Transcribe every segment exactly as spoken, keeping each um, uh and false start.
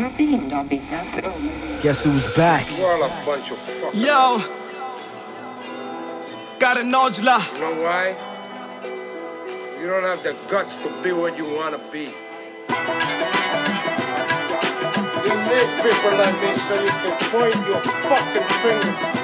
Guess who's back? You all a bunch of fuckers. Yo, got a nodula. You know why? You don't have the guts to be what you want to be. You make people like me so you can point your fucking fingers.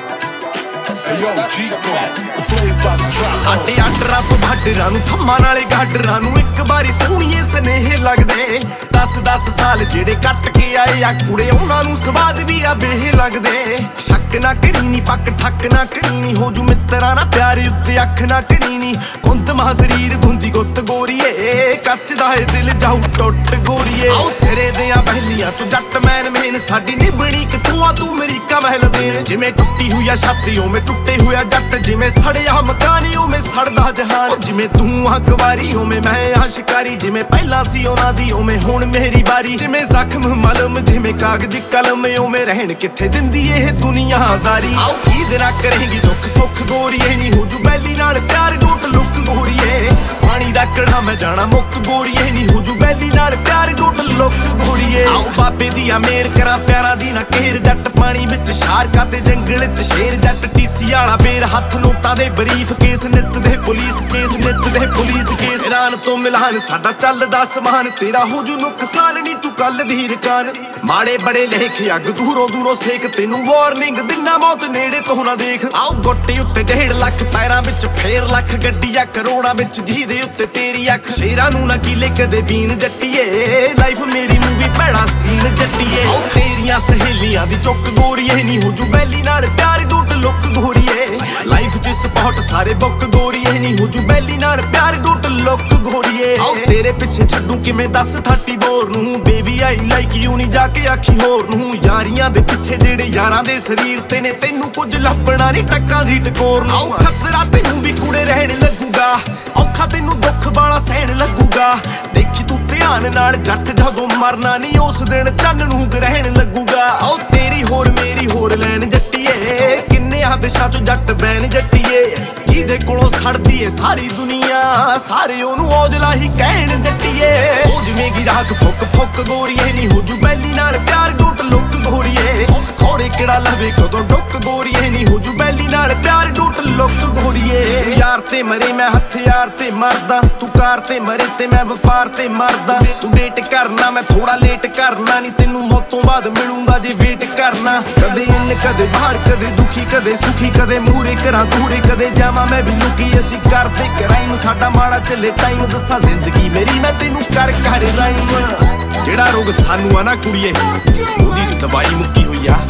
Hey yo, G-Funk, the flame's about to drop. ਸਾਡੇ ਆਡਰਾਂ ਤੋਂ ਭਾਡਰਾਂ ਨੂੰ ਥੰਮਾਂ ਨਾਲੇ ਗਾਡਰਾਂ ਨੂੰ ਇੱਕ ਵਾਰੀ ਸੋਹਣੀਏ ਸਨੇਹੇ ਲੱਗਦੇ ਦਸ ਦਸ ਸਾਲ ਜਿਹੜੇ ਕੱਟ ਕੇ ਆਏ ਆ ਕੁੜੇ ਉਹਨਾਂ ਨੂੰ ਸਵਾਦ ਵੀ ਆ ਬੇਹ ਲੱਗਦੇ ਸ਼ੱਕ ਨਾ ਕਰੀ ਨੀ ਪੱਕ ਠੱਕ ਨਾ ਕਰੀ ਨੀ ਹੋ ਜੂ ਮਿੱਤਰਾਂ ਨਾ ਪਿਆਰੇ ਉੱਤੇ ਅੱਖ ਨਾ ਕਰੀ ਨੀ ਕੁੰਦ ਮਾ ਸਰੀਰ ਗੁੰਦੀ ਗੁੱਤ ਗੋਰੀਏ ਕੱਚ ਦਾ ਏ ਦਿਲ ਜਾਊ ਟੁੱਟ ਗੋਰੀਏ ਆਉ ਸਿਰੇ ਦੀਆਂ ਬਹਿਲੀਆਂ ਚੋਂ ਜੱਟ ਮੈਨ ਮੇਨ ਸਾਡੀ ਨਿਬਣੀ ਕਿਥੋਂ ਆ ਤੂੰ ਅਮਰੀਕਾ ਮਹਿਲ ਦੇ ਜਿਵੇਂ ਟੁੱਟੀ ਹੋਈ ਆ ਛਾਤੀ ਉਵੇਂ ਟੁੱਟੇ ਹੋਇਆ ਜੱਟ ਜਿਵੇਂ ਸੜਿਆ ਮਕਾਨ ਉਵੇਂ ਸੜਦਾ ਜਹਾਨ ਜਿਵੇਂ ਤੂੰ ਆ ਕੁਵਾਰੀ ਉਵੇਂ ਮੈਂ ਆ ਸ਼ਿਕਾਰੀ ਜਿਵੇਂ ਪਹਿਲਾਂ ਸੀ ਉਹਨਾਂ ਦੀ ਉਵੇਂ ਹੁਣ ਮੇਰੀ ਵਾਰੀ ਜਿਵੇਂ ਜ਼ਖਮ ਮਲਮ ਜਿਵੇਂ ਕਾਗਜ਼ ਕਲਮ ਉਵੇਂ ਰਹਿਣ ਕਿੱਥੇ ਦਿੰਦੀ ਇਹ ਦੁਨੀਆਦਾਰੀ ਆਓ ਕੀ ਦਿਨਾ ਕਰੇਗੀ ਦੁੱਖ ਸੁੱਖ ਗੋਰੀਏ ਨਹੀਂ ਹੋ ਜੂ ਬੈਲੀ ਨਾਲ ਪਿਆਰ ਟੁੱਟ ਲੁੱਕ ਗੋਰੀਏ ਪਾਣੀ ਦਾ ਕੜਾ ਮੈਂ ਜਾਣਾ ਮੁੱਕ ਗੋਰੀਏ ਨਹੀਂ ਹੋ ਜੂ ਬੈਲੀ ਨਾਲ ਪਿਆਰ ਟੁੱਟ ਲੁੱਕ ਗੋਰੀਏ ਆਓ ਬਾਬੇ ਦੀ ਆ ਮੇਰ ਕਰਾਂ ਪਿਆਰਾਂ ਦੀ ਨਾ ਕਹਿਰ ਜੱਟ ਪਾਣੀ ਵਿੱਚ ਸ਼ਾਰਕਾਂ ਤੇ ਜੰਗਲ ਚ ਸ਼ੇਰ ਜੱਟ ਟੀਸੀ ਵਾਲਾ ਬੇਰ ਹੱਥ ਨੋਟਾਂ ਦੇ ਬਰੀਫ ਕੇਸ ਨਿੱਤ ਦੇ ਪੁਲਿਸ ਕੇਸ ਨਿੱਤ ਦੇ ਪੁਲਿਸ ਕੇਸ ਇਰਾਨ ਤੋਂ ਮਿਲਾਨ ਸਾਡਾ ਚੱਲਦਾ ਸਮਾਨ ਤੇਰਾ ਹੋ ਜੂ ਨੁਕਸਾਨ ਨਹੀਂ ਤੂੰ ਕੱਲ ਦੀ ਰਕਾਨ ਮਾੜੇ ਬੜੇ ਲੇਖ ਅੱਗ ਦੂਰੋਂ ਦੂਰੋਂ ਸੇਕ ਤੈਨੂੰ ਵਾਰਨਿੰਗ ਦਿਨਾ ਮੌਤ ਨੇੜੇ ਤੋਂ ਨਾ ਦੇਖ ਆਓ ਗੋਟੇ ਉੱਤੇ ਡੇਢ ਲੱਖ ਪੈਰਾਂ ਵਿੱਚ ਫੇਰ ਲੱਖ ਗੱਡੀਆਂ ਕਰੋੜਾਂ ਵਿੱਚ ਜਿਹਦੇ ਉੱਤੇ ਤੇਰੀ ਅੱਖ ਸ਼ੇਰਾਂ ਨੂੰ ਨਾ ਕੀਲੇ ਕਦੇ ਬੀਨ ਜੱਟੀਏ ਲਾਈਫ ਮੇਰੀ ਮੂਵੀ ਭੈੜਾ ਸੀਨ ਜੱਟੀਏ ਆਓ ਤੇਰੀਆਂ ਸਹੇਲੀਆਂ ਦੀ ਚੁੱਕ ਗੋਰੀਏ ਨਹੀਂ ਹੋ ਜੂ ਬੈਲੀ ਨਾਲ ਪਿਆਰ ਟੁੱਟ ਲੁੱਕ ਗੋਰੀਏ ਲਾਈਫ ਚ ਸਪੌਟ ਸਾਰੇ ਬੁੱਕ ਗੋਰੀਏ ਨਹੀਂ ਹੋ ਜੂ ਬੈਲੀ ਨਾਲ ਪਿਆਰ ਟੁੱਟ ਲੁੱਕ ਗੋਰੀਏ ਆਓ ਤੇਰੇ ਪਿੱਛੇ ਛੱਡੂ ਕਿਵੇਂ ਦੱਸ ਥਰਟੀ ਬੋਰ ਨੂੰ ਬੇਬੀ ਆਈ ਲਾਈਕ ਯੂ ਨਹੀਂ ਜਾ ਕੇ ਆਖੀ ਹੋਰ ਨੂੰ ਯਾਰੀਆਂ ਦੇ ਪਿੱਛੇ ਜਿਹੜੇ ਯਾਰਾਂ ਦੇ ਸਰੀਰ ਤੇ ਨੇ ਤੈਨੂੰ ਕੁਝ ਲੱਭਣਾ ਨਹੀਂ ਟੱਕਾਂ ਦੀ ਟਕੋਰ ਨੂੰ ਆਓ ਖਤਰਾ ਤੈਨੂੰ ਵੀ ਕੁੜੇ ਰਹਿਣ ਲੱਗੂਗਾ ਔਖਾ ਤੈਨੂੰ ਦੁੱਖ ਵਾਲਾ ਸਹਿਣ ਲੱਗੂਗਾ ਦੇਖੀ ਤੂੰ ਧਿਆਨ ਨਾਲ ਜੱਟ ਜਦੋਂ ਮਰਨਾ ਨਹੀਂ ਉਸ ਦਿਨ ਚੰਨ ਨੂੰ ਗ੍ਰਹਿਣ ਲੱਗੂਗਾ ਆਓ ਤੇਰੀ ਹੋਰ ਮੇਰੀ ਹੋਰ ਲੈਣ ਜੱਟੀਏ ਕਿੰਨੇ ਦਿਸ਼ਾ ਚੋਂ ਜੱਟ ਬੈਨ ਜੱਟੀਏ ਜਿਹਦੇ ਕੋਲੋਂ ਸੜਦੀ ਏ ਸਾਰੀ ਦੁਨੀਆ ਸਾਰੇ ਉਹਨੂੰ ਔਜਲਾ ਹੀ ਕਹਿਣ ਜੱਟੀਏ ਉਹ ਜਿਵੇਂ ਗਿਰਾਕ ਫੁੱਕ ਫੁੱਕ ਗੋਰੀਏ ਨਹੀਂ ਹੋ ਜੂ ਬੈਲੀ ਨਾਲ ਪਿਆਰ ਟੁੱਟ ਲੁੱਕ ਗੋਰੀਏ ਖੋਰੇ ਕਿਹੜਾ ਲਵੇ ਕਦੋਂ ਡੁੱਕ ਗੋਰੀਏ ਨਹੀਂ ਹੋ ਜੂ ਬੈਲੀ ਨਾਲ ਪਿਆਰ ਟੁੱਟ ਲੁੱਕ ਗੋਰੀਏ ਯਾਰ ਤੇ ਮਰੇ ਮੈਂ ਹਥਿਆਰ ਤੇ ਮਰਦਾ ਤੂੰ ਕਾਰ ਤੇ ਮਰੇ ਤੇ ਮੈਂ ਵਪਾਰ ਤੇ ਮਰਦਾ ਤੂੰ ਡੇਟ ਕਰਨਾ ਮੈਂ ਥੋੜਾ ਲੇਟ ਕਰਨਾ ਨਹੀਂ ਤੈਨੂੰ ਮੌਤ ਤੋਂ ਬਾਅਦ ਮਿਲੂੰਗਾ ਜੇ ਵੇਟ ਕਰਨਾ ਕਦੇ ਇੰਨ ਕਦੇ ਬਾਹਰ ਕਦੇ ਦੁਖੀ ਕਦੇ ਸੁਖੀ ਕਦੇ ਮੂਹਰੇ ਕਰਾਂ ਦੂਰੇ ਕਦੇ ਜਾਵਾਂ ਮੈਂ ਵੀ ਲੁਕੀ ਅਸੀਂ ਕਰਦੇ ਕਰਾਈਮ ਸਾਡਾ ਮਾੜਾ ਚੱਲੇ ਟਾਈਮ ਦੱਸਾਂ ਜ਼ਿੰਦਗੀ ਮੇਰੀ ਮੈਂ ਤੈਨੂੰ ਕਰ ਕਰ ਰਾਈਮ ਜਿਹੜਾ ਰੋਗ ਸਾਨੂੰ ਆ ਨਾ ਕੁੜੀਏ ਉਹਦੀ ਦਵਾਈ ਮੁੱਕੀ ਹੋਈ ਆ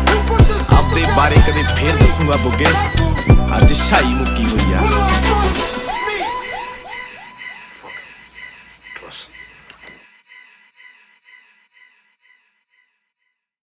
ਆਪਦੇ ਬਾਰੇ ਕਦੇ ਫੇਰ ਦੱਸੂਗਾ ਬੁੱਗੇ ਅੱਜ ਸ਼ਾਈ ਮੁੱਕੀ ਹੋਈ ਆ Trust.